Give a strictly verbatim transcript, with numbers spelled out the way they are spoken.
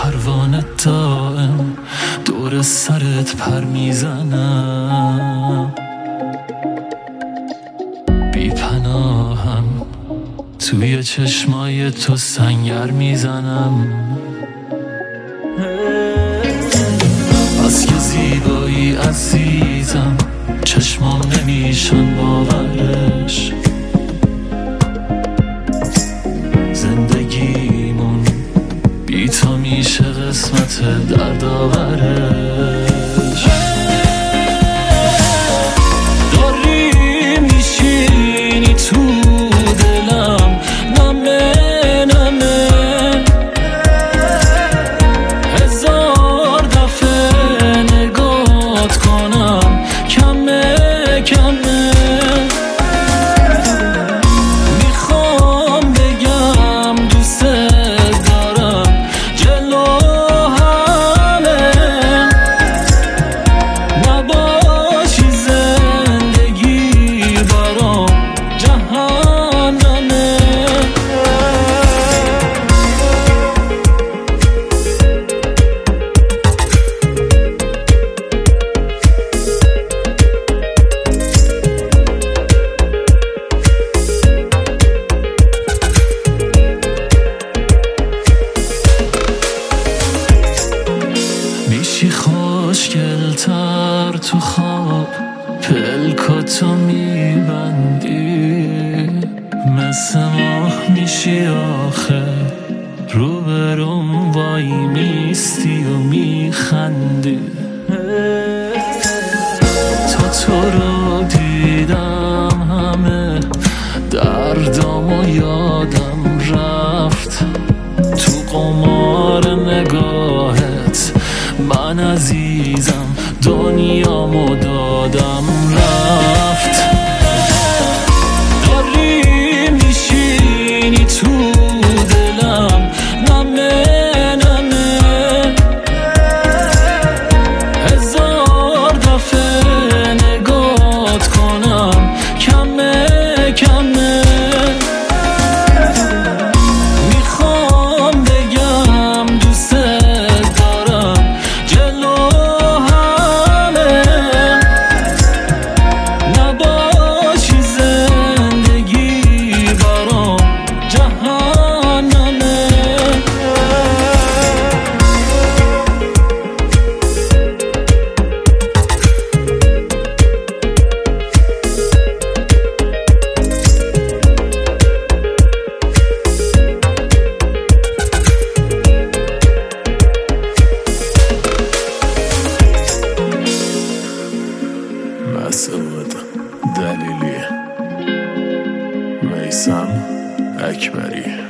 پروانه دائم دور سرت پر میزنم، بی پناهم توی چشمای تو سنگر میزنم. بس که زیبایی عزیزم، چشمام نمیشن باورش. زندگیمون بی تو میشه قسمت دردآورش. داری میشینی تو دلم، نمه نمه هزار دفعه نگات کنم، کمه کمه. میخوام بگم دوست دارم، جلو همه نباشی زندگی برام جهنمه. میشی خوشگل‌تر تو خواب، پلکاتو میبندی، مثل ماه میشی آخه، روبروم وای میستی و میخندی. تا تو رو دیدم همه دردامو یادم رفت، تو قمار نگاهت من عزیزم دنیامو دادم رفت. داری میشینی تو دلم، نمه نمه هزار دفعه نگات کنم، کمه کمه. میخوام بگم دوست دارم، جلو همه نباشی زندگی برام جهنمه. مسعود دلیلی، میثم اکبری.